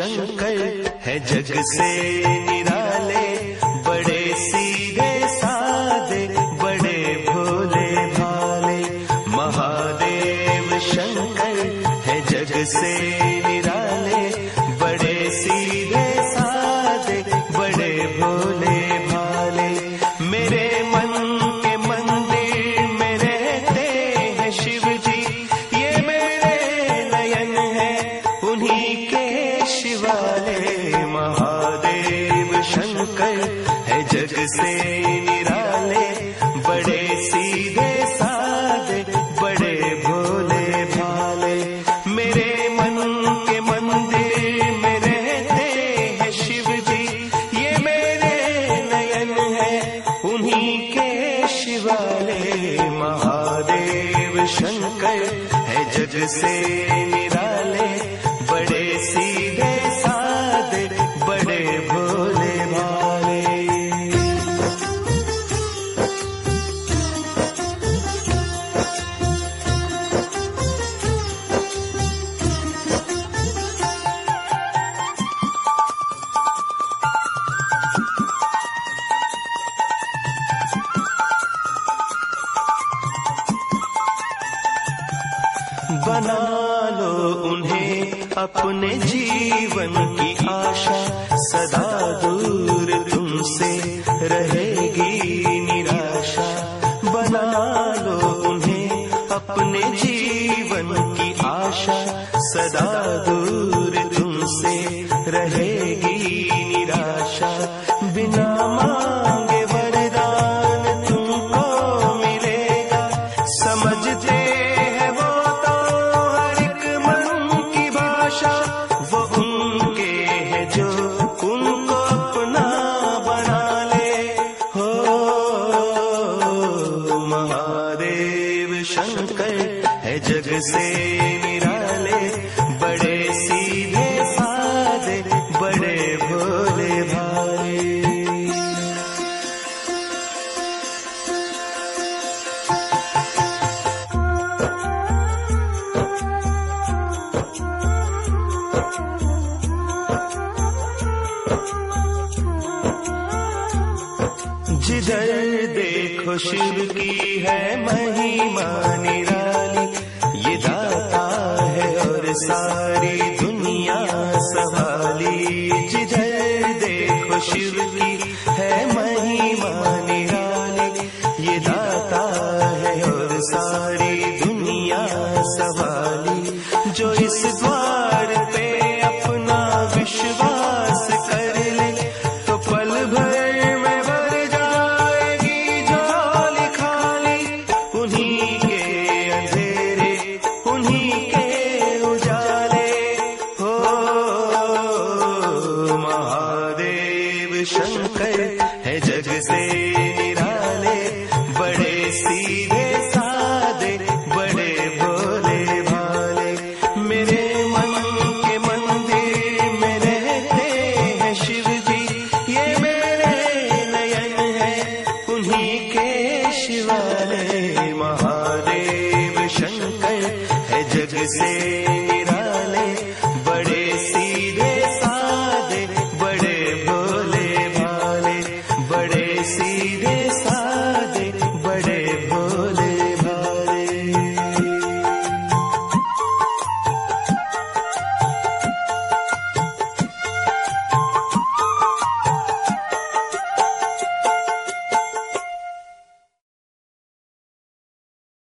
शंकर है जग से निराले, बड़े सीधे साधे बड़े भोले भाले। महादेव शंकर है जग से निराले, बड़े सीधे साधे बड़े भोले भाले। मेरे मन के मंदिर में रहते हैं शिव जी, ये मेरे नयन है उन्हीं के शिवाले। महादेव शंकर है जग से निराले, बड़े सीधे साधे बड़े भोले भाले। मेरे मन के मंदिर में रहते हैं शिव जी, ये मेरे नयन है उन्हीं के शिवाले। महादेव शंकर है जग से निराले, बड़े सीधे साधे बड़े भोले भाले। बना लो उन्हें अपने जीवन की आशा, सदा दूर तुमसे रहेगी निराशा। बना लो उन्हें अपने जीवन की आशा, सदा दूर तुमसे रहेगी निराशा। बिना मांगे वरदान तुमको मिलेगा, समझते वो उनके है जो उनको अपना बना ले। हो महादेव शंकर है जग से निराले, बड़े सीधे साधे बड़े भोले भाले। जिधर देखो शिव की है महिमा निराली, ये दाता है और सारी दुनिया संभाली। जिधर देखो शिव की है महिमा निराली, ये दाता है और सारी दुनिया संभाली। जो इस द्वार पे अपना विश्वास कर ले, तो पल भर शंकर है जग से निराले, बड़े सीधे साधे बड़े भोले भाले। मेरे मन के मंदिर में रहते हैं शिव जी, ये मेरे नयन है उन्हीं के शिवाले। महादेव शंकर है जग से